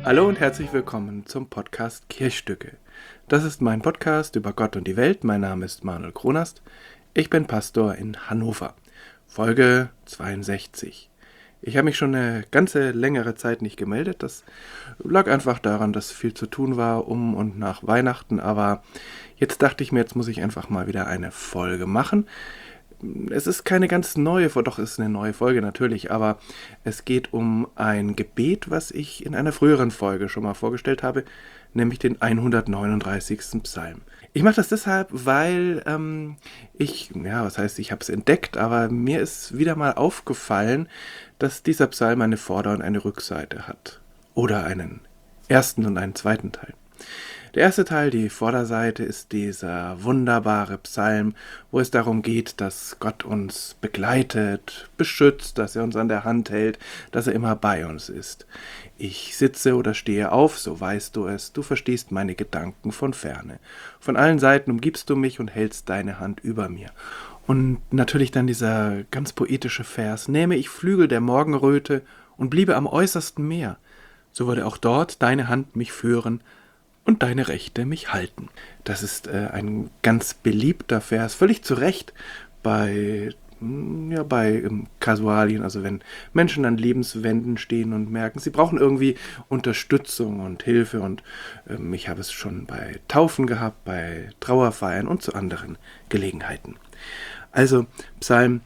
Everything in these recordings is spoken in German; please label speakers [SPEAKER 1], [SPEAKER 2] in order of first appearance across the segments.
[SPEAKER 1] Hallo und herzlich willkommen zum Podcast Kirchstücke. Das ist mein Podcast über Gott und die Welt. Mein Name ist Manuel Kronast. Ich bin Pastor in Hannover. Folge 62. Ich habe mich schon eine ganze längere Zeit nicht gemeldet. Das lag einfach daran, dass viel zu tun war um und nach Weihnachten. Aber jetzt dachte ich mir, jetzt muss ich einfach mal wieder eine Folge machen. Es ist keine ganz neue, doch es ist eine neue Folge natürlich, aber es geht um ein Gebet, was ich in einer früheren Folge schon mal vorgestellt habe, nämlich den 139. Psalm. Ich mache das deshalb, weil ich habe es entdeckt, aber mir ist wieder mal aufgefallen, dass dieser Psalm eine Vorder- und eine Rückseite hat. Oder einen ersten und einen zweiten Teil. Der erste Teil, die Vorderseite, ist dieser wunderbare Psalm, wo es darum geht, dass Gott uns begleitet, beschützt, dass er uns an der Hand hält, dass er immer bei uns ist. Ich sitze oder stehe auf, so weißt du es, du verstehst meine Gedanken von ferne. Von allen Seiten umgibst du mich und hältst deine Hand über mir. Und natürlich dann dieser ganz poetische Vers: Nähme ich Flügel der Morgenröte und bliebe am äußersten Meer, so würde auch dort deine Hand mich führen und deine Rechte mich halten. Das ist ein ganz beliebter Vers, völlig zu Recht bei Kasualien, also wenn Menschen an Lebenswenden stehen und merken, sie brauchen irgendwie Unterstützung und Hilfe. Und ich habe es schon bei Taufen gehabt, bei Trauerfeiern und zu anderen Gelegenheiten. Also Psalm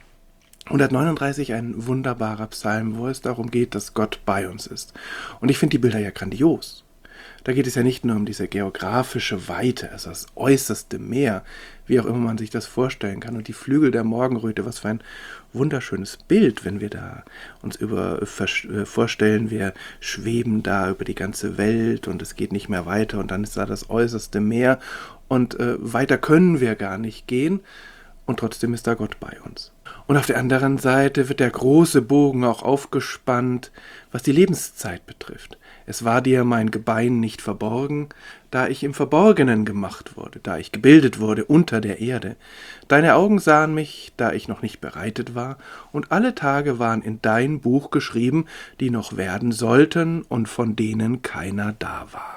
[SPEAKER 1] 139, ein wunderbarer Psalm, wo es darum geht, dass Gott bei uns ist. Und ich finde die Bilder ja grandios. Da geht es ja nicht nur um diese geografische Weite, also das äußerste Meer, wie auch immer man sich das vorstellen kann, und die Flügel der Morgenröte, was für ein wunderschönes Bild, wenn wir da uns vorstellen, wir schweben da über die ganze Welt und es geht nicht mehr weiter und dann ist da das äußerste Meer und weiter können wir gar nicht gehen und trotzdem ist da Gott bei uns. Und auf der anderen Seite wird der große Bogen auch aufgespannt, was die Lebenszeit betrifft. Es war dir mein Gebein nicht verborgen, da ich im Verborgenen gemacht wurde, da ich gebildet wurde unter der Erde. Deine Augen sahen mich, da ich noch nicht bereitet war, und alle Tage waren in dein Buch geschrieben, die noch werden sollten und von denen keiner da war.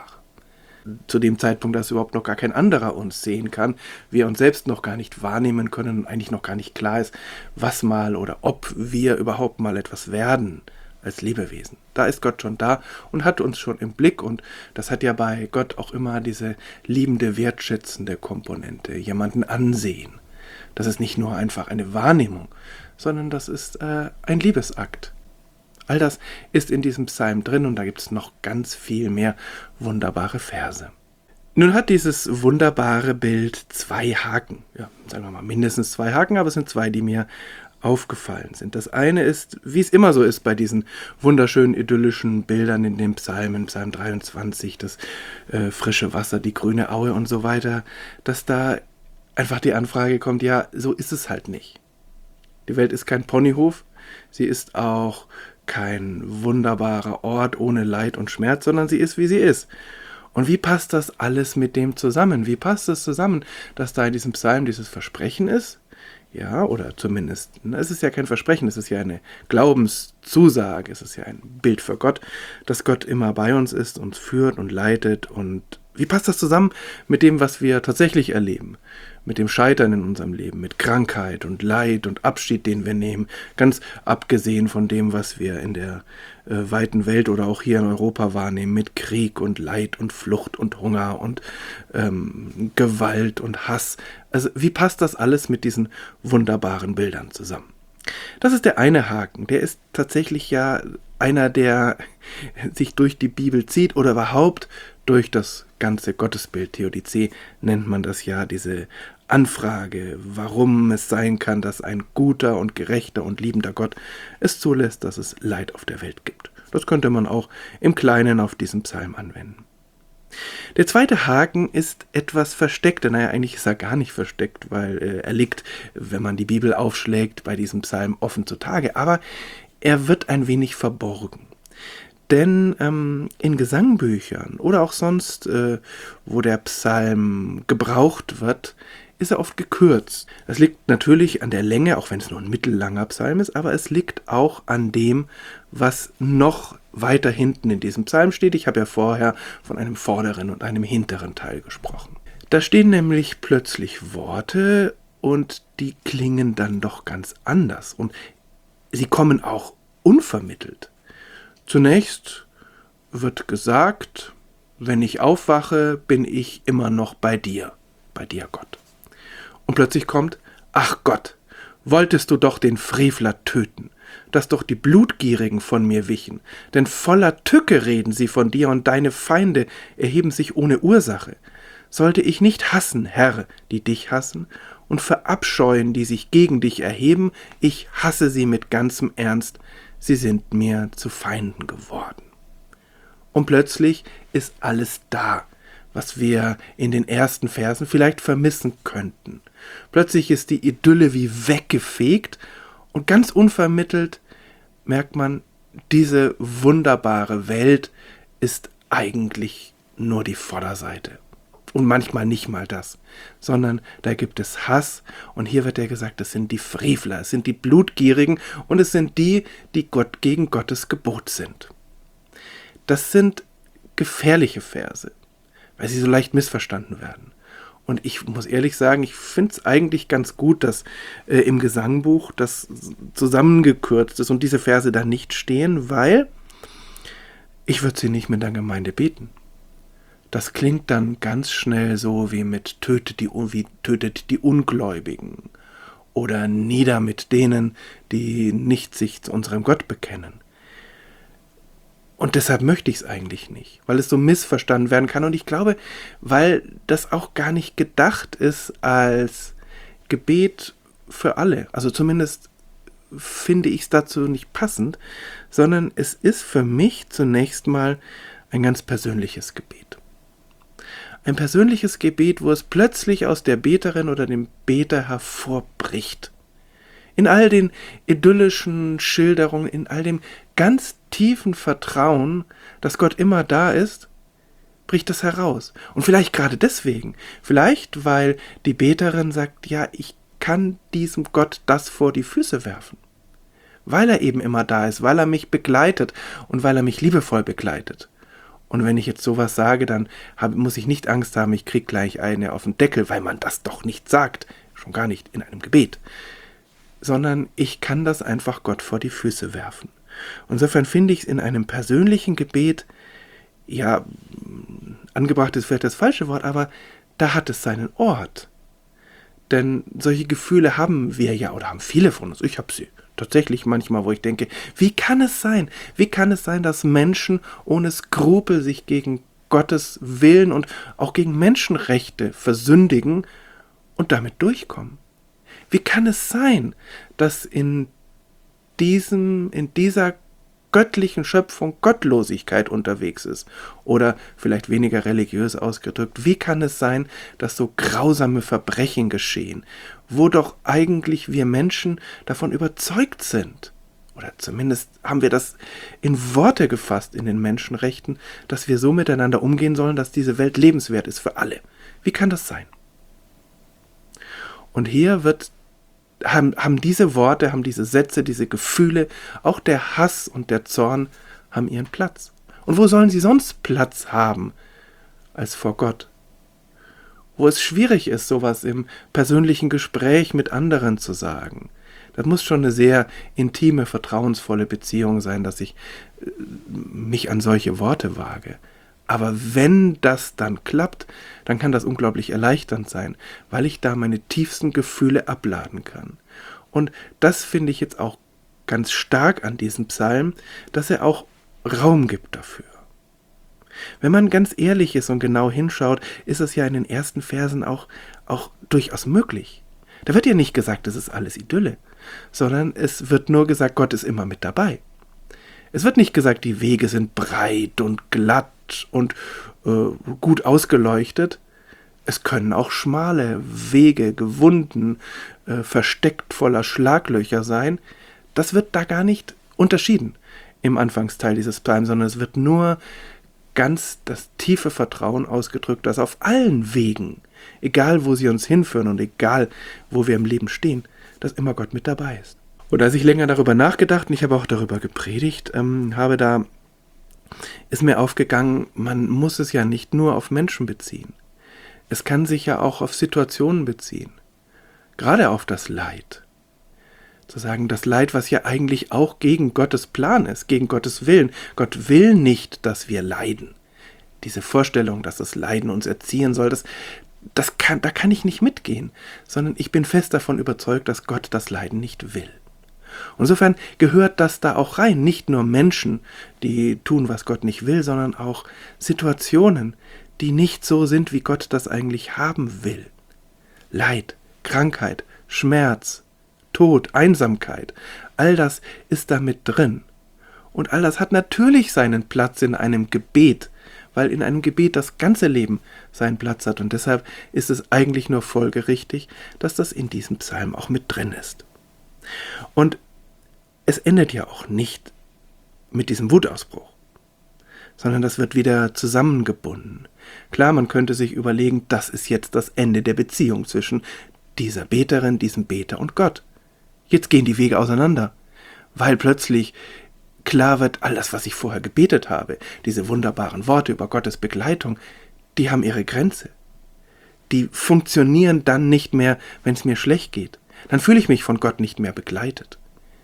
[SPEAKER 1] Zu dem Zeitpunkt, dass überhaupt noch gar kein anderer uns sehen kann, wir uns selbst noch gar nicht wahrnehmen können und eigentlich noch gar nicht klar ist, was mal oder ob wir überhaupt mal etwas werden als Lebewesen. Da ist Gott schon da und hat uns schon im Blick, und das hat ja bei Gott auch immer diese liebende, wertschätzende Komponente, jemanden ansehen. Das ist nicht nur einfach eine Wahrnehmung, sondern das ist ein Liebesakt. All das ist in diesem Psalm drin und da gibt es noch ganz viel mehr wunderbare Verse. Nun hat dieses wunderbare Bild zwei Haken. Ja, sagen wir mal mindestens zwei Haken, aber es sind zwei, die mir aufgefallen sind. Das eine ist, wie es immer so ist bei diesen wunderschönen idyllischen Bildern in dem Psalm, in Psalm 23, das frische Wasser, die grüne Aue und so weiter, dass da einfach die Anfrage kommt, ja, so ist es halt nicht. Die Welt ist kein Ponyhof, sie ist auch kein wunderbarer Ort ohne Leid und Schmerz, sondern sie ist, wie sie ist. Und wie passt das alles mit dem zusammen? Wie passt es zusammen, dass da in diesem Psalm dieses Versprechen ist? Ja, oder zumindest, es ist ja kein Versprechen, es ist ja eine Glaubenszusage, es ist ja ein Bild für Gott, dass Gott immer bei uns ist, uns führt und leitet. Und wie passt das zusammen mit dem, was wir tatsächlich erleben? Mit dem Scheitern in unserem Leben, mit Krankheit und Leid und Abschied, den wir nehmen, ganz abgesehen von dem, was wir in der weiten Welt oder auch hier in Europa wahrnehmen, mit Krieg und Leid und Flucht und Hunger und Gewalt und Hass. Also wie passt das alles mit diesen wunderbaren Bildern zusammen? Das ist der eine Haken, der ist tatsächlich ja einer, der sich durch die Bibel zieht oder überhaupt durch das ganze Gottesbild. Theodizee nennt man das ja, diese Anfrage, warum es sein kann, dass ein guter und gerechter und liebender Gott es zulässt, dass es Leid auf der Welt gibt. Das könnte man auch im Kleinen auf diesen Psalm anwenden. Der zweite Haken ist etwas versteckter. Naja, eigentlich ist er gar nicht versteckt, weil er liegt, wenn man die Bibel aufschlägt, bei diesem Psalm offen zutage. Aber er wird ein wenig verborgen. Denn in Gesangbüchern oder auch sonst, wo der Psalm gebraucht wird, ist er oft gekürzt. Das liegt natürlich an der Länge, auch wenn es nur ein mittellanger Psalm ist, aber es liegt auch an dem, was noch weiter hinten in diesem Psalm steht. Ich habe ja vorher von einem vorderen und einem hinteren Teil gesprochen. Da stehen nämlich plötzlich Worte und die klingen dann doch ganz anders und sie kommen auch unvermittelt. Zunächst wird gesagt, wenn ich aufwache, bin ich immer noch bei dir Gott. Und plötzlich kommt, ach Gott, wolltest du doch den Frevler töten, dass doch die Blutgierigen von mir wichen, denn voller Tücke reden sie von dir und deine Feinde erheben sich ohne Ursache. Sollte ich nicht hassen, Herr, die dich hassen, und verabscheuen, die sich gegen dich erheben, ich hasse sie mit ganzem Ernst, sie sind mir zu Feinden geworden. Und plötzlich ist alles da, was wir in den ersten Versen vielleicht vermissen könnten. Plötzlich ist die Idylle wie weggefegt und ganz unvermittelt merkt man, diese wunderbare Welt ist eigentlich nur die Vorderseite. Und manchmal nicht mal das, sondern da gibt es Hass und hier wird ja gesagt, es sind die Frevler, es sind die Blutgierigen und es sind die, die gegen Gottes Gebot sind. Das sind gefährliche Verse, weil sie so leicht missverstanden werden. Und ich muss ehrlich sagen, ich finde es eigentlich ganz gut, dass im Gesangbuch das zusammengekürzt ist und diese Verse da nicht stehen, weil ich würde sie nicht mit der Gemeinde beten. Das klingt dann ganz schnell so wie mit tötet die Ungläubigen oder nieder mit denen, die nicht sich zu unserem Gott bekennen. Und deshalb möchte ich es eigentlich nicht, weil es so missverstanden werden kann. Und ich glaube, weil das auch gar nicht gedacht ist als Gebet für alle. Also zumindest finde ich es dazu nicht passend, sondern es ist für mich zunächst mal ein ganz persönliches Gebet. Ein persönliches Gebet, wo es plötzlich aus der Beterin oder dem Beter hervorbricht. In all den idyllischen Schilderungen, in all dem ganz tiefen Vertrauen, dass Gott immer da ist, bricht das heraus. Und vielleicht gerade deswegen, vielleicht weil die Beterin sagt, ja, ich kann diesem Gott das vor die Füße werfen. Weil er eben immer da ist, weil er mich begleitet und weil er mich liebevoll begleitet. Und wenn ich jetzt sowas sage, dann muss ich nicht Angst haben, ich kriege gleich eine auf den Deckel, weil man das doch nicht sagt, schon gar nicht in einem Gebet. Sondern ich kann das einfach Gott vor die Füße werfen. Insofern finde ich es in einem persönlichen Gebet, ja, angebracht ist vielleicht das falsche Wort, aber da hat es seinen Ort. Denn solche Gefühle haben wir ja, oder haben viele von uns, ich habe sie tatsächlich manchmal, wo ich denke, wie kann es sein, dass Menschen ohne Skrupel sich gegen Gottes Willen und auch gegen Menschenrechte versündigen und damit durchkommen? Wie kann es sein, dass in dieser göttlichen Schöpfung Gottlosigkeit unterwegs ist? Oder vielleicht weniger religiös ausgedrückt, wie kann es sein, dass so grausame Verbrechen geschehen, wo doch eigentlich wir Menschen davon überzeugt sind? Oder zumindest haben wir das in Worte gefasst in den Menschenrechten, dass wir so miteinander umgehen sollen, dass diese Welt lebenswert ist für alle. Wie kann das sein? Und hier haben diese Worte, haben diese Sätze, diese Gefühle, auch der Hass und der Zorn haben ihren Platz. Und wo sollen sie sonst Platz haben als vor Gott? Wo es schwierig ist, sowas im persönlichen Gespräch mit anderen zu sagen. Das muss schon eine sehr intime, vertrauensvolle Beziehung sein, dass ich mich an solche Worte wage. Aber wenn das dann klappt, dann kann das unglaublich erleichternd sein, weil ich da meine tiefsten Gefühle abladen kann. Und das finde ich jetzt auch ganz stark an diesem Psalm, dass er auch Raum gibt dafür. Wenn man ganz ehrlich ist und genau hinschaut, ist es ja in den ersten Versen auch durchaus möglich. Da wird ja nicht gesagt, das ist alles Idylle, sondern es wird nur gesagt, Gott ist immer mit dabei. Es wird nicht gesagt, die Wege sind breit und glatt und gut ausgeleuchtet. Es können auch schmale Wege, gewunden, versteckt voller Schlaglöcher sein. Das wird da gar nicht unterschieden im Anfangsteil dieses Psalms, sondern es wird nur ganz das tiefe Vertrauen ausgedrückt, dass auf allen Wegen, egal wo sie uns hinführen und egal wo wir im Leben stehen, dass immer Gott mit dabei ist. Und als ich länger darüber nachgedacht, und ich habe auch darüber gepredigt, ist mir aufgegangen, man muss es ja nicht nur auf Menschen beziehen. Es kann sich ja auch auf Situationen beziehen. Gerade auf das Leid. Zu sagen, das Leid, was ja eigentlich auch gegen Gottes Plan ist, gegen Gottes Willen. Gott will nicht, dass wir leiden. Diese Vorstellung, dass das Leiden uns erziehen soll, da kann ich nicht mitgehen, sondern ich bin fest davon überzeugt, dass Gott das Leiden nicht will. Insofern gehört das da auch rein, nicht nur Menschen, die tun, was Gott nicht will, sondern auch Situationen, die nicht so sind, wie Gott das eigentlich haben will. Leid, Krankheit, Schmerz, Tod, Einsamkeit, all das ist da mit drin. Und all das hat natürlich seinen Platz in einem Gebet, weil in einem Gebet das ganze Leben seinen Platz hat. Und deshalb ist es eigentlich nur folgerichtig, dass das in diesem Psalm auch mit drin ist. Und es endet ja auch nicht mit diesem Wutausbruch, sondern das wird wieder zusammengebunden. Klar, man könnte sich überlegen, das ist jetzt das Ende der Beziehung zwischen dieser Beterin, diesem Beter und Gott. Jetzt gehen die Wege auseinander, weil plötzlich klar wird, all das, was ich vorher gebetet habe, diese wunderbaren Worte über Gottes Begleitung, die haben ihre Grenze. Die funktionieren dann nicht mehr, wenn es mir schlecht geht. Dann fühle ich mich von Gott nicht mehr begleitet.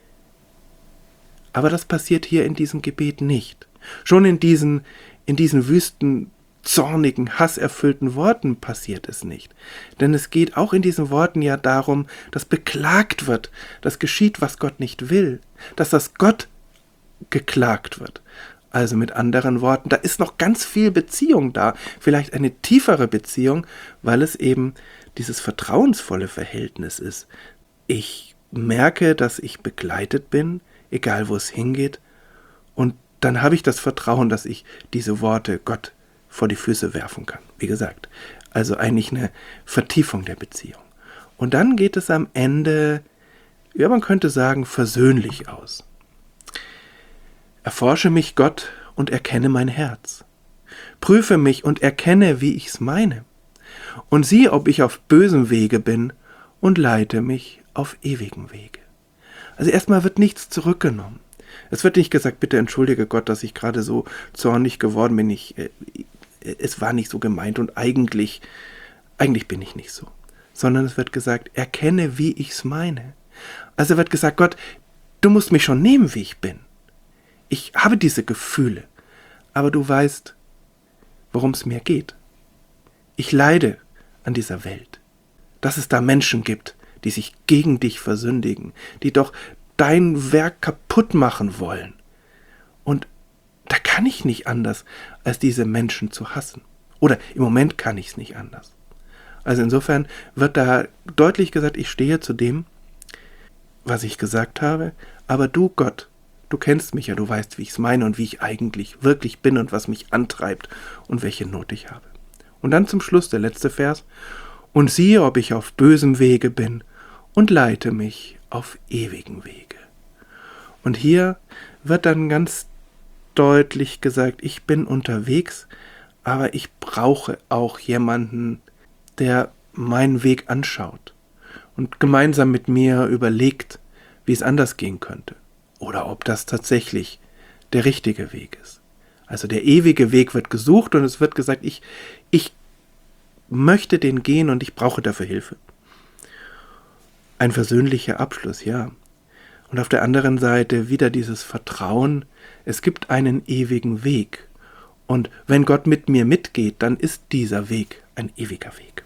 [SPEAKER 1] Aber das passiert hier in diesem Gebet nicht. Schon in diesen wüsten, zornigen, hasserfüllten Worten passiert es nicht. Denn es geht auch in diesen Worten ja darum, dass beklagt wird, dass geschieht, was Gott nicht will, dass das Gott geklagt wird. Also mit anderen Worten, da ist noch ganz viel Beziehung da, vielleicht eine tiefere Beziehung, weil es eben dieses vertrauensvolle Verhältnis ist. Ich merke, dass ich begleitet bin, egal wo es hingeht, und dann habe ich das Vertrauen, dass ich diese Worte Gott vor die Füße werfen kann. Wie gesagt, also eigentlich eine Vertiefung der Beziehung. Und dann geht es am Ende, ja, man könnte sagen, versöhnlich aus. Erforsche mich, Gott, und erkenne mein Herz. Prüfe mich und erkenne, wie ich's meine. Und sieh, ob ich auf bösem Wege bin, und leite mich auf ewigen Wege. Also erstmal wird nichts zurückgenommen. Es wird nicht gesagt, bitte entschuldige Gott, dass ich gerade so zornig geworden bin. Es war nicht so gemeint und eigentlich bin ich nicht so. Sondern es wird gesagt, erkenne, wie ich's meine. Also wird gesagt, Gott, du musst mich schon nehmen, wie ich bin. Ich habe diese Gefühle, aber du weißt, worum es mir geht. Ich leide an dieser Welt, dass es da Menschen gibt, die sich gegen dich versündigen, die doch dein Werk kaputt machen wollen. Und da kann ich nicht anders, als diese Menschen zu hassen. Oder im Moment kann ich es nicht anders. Also insofern wird da deutlich gesagt, ich stehe zu dem, was ich gesagt habe, aber du, Gott, du kennst mich ja, du weißt, wie ich es meine und wie ich eigentlich wirklich bin und was mich antreibt und welche Not ich habe. Und dann zum Schluss der letzte Vers. Und siehe, ob ich auf bösem Wege bin und leite mich auf ewigen Wege. Und hier wird dann ganz deutlich gesagt, ich bin unterwegs, aber ich brauche auch jemanden, der meinen Weg anschaut und gemeinsam mit mir überlegt, wie es anders gehen könnte. Oder ob das tatsächlich der richtige Weg ist. Also der ewige Weg wird gesucht und es wird gesagt, ich möchte den gehen und ich brauche dafür Hilfe. Ein versöhnlicher Abschluss, ja. Und auf der anderen Seite wieder dieses Vertrauen, es gibt einen ewigen Weg. Und wenn Gott mit mir mitgeht, dann ist dieser Weg ein ewiger Weg.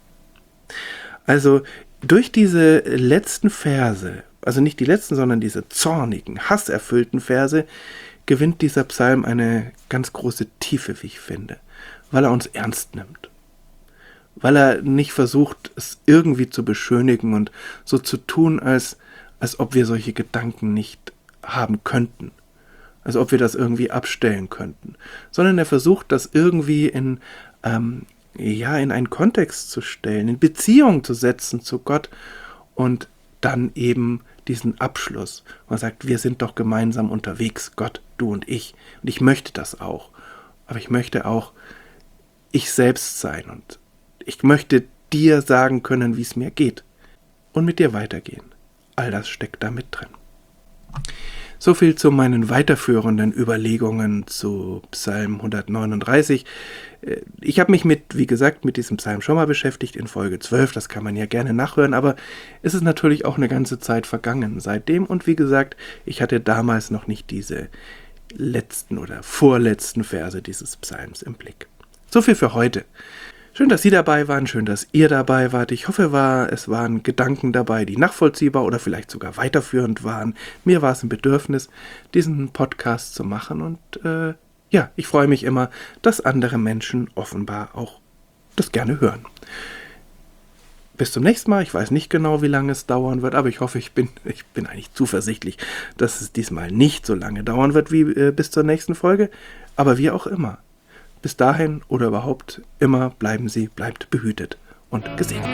[SPEAKER 1] Also durch diese letzten Verse, also nicht die letzten, sondern diese zornigen, hasserfüllten Verse, gewinnt dieser Psalm eine ganz große Tiefe, wie ich finde, weil er uns ernst nimmt. Weil er nicht versucht, es irgendwie zu beschönigen und so zu tun, als ob wir solche Gedanken nicht haben könnten, als ob wir das irgendwie abstellen könnten, sondern er versucht, das irgendwie in einen Kontext zu stellen, in Beziehung zu setzen zu Gott und dann eben diesen Abschluss. Man sagt, wir sind doch gemeinsam unterwegs, Gott, du und ich möchte das auch. aber ich möchte auch ich selbst sein und ich möchte dir sagen können, wie es mir geht und mit dir weitergehen. All das steckt da mit drin. So viel zu meinen weiterführenden Überlegungen zu Psalm 139. Ich habe mich wie gesagt, mit diesem Psalm schon mal beschäftigt in Folge 12, das kann man ja gerne nachhören, aber es ist natürlich auch eine ganze Zeit vergangen seitdem und wie gesagt, ich hatte damals noch nicht diese letzten oder vorletzten Verse dieses Psalms im Blick. So viel für heute. Schön, dass Sie dabei waren, schön, dass ihr dabei wart. Ich hoffe, es waren Gedanken dabei, die nachvollziehbar oder vielleicht sogar weiterführend waren. Mir war es ein Bedürfnis, diesen Podcast zu machen und ich freue mich immer, dass andere Menschen offenbar auch das gerne hören. Bis zum nächsten Mal. Ich weiß nicht genau, wie lange es dauern wird, aber ich hoffe, ich bin eigentlich zuversichtlich, dass es diesmal nicht so lange dauern wird wie bis zur nächsten Folge. Aber wie auch immer. Bis dahin oder überhaupt immer bleibt behütet und gesegnet.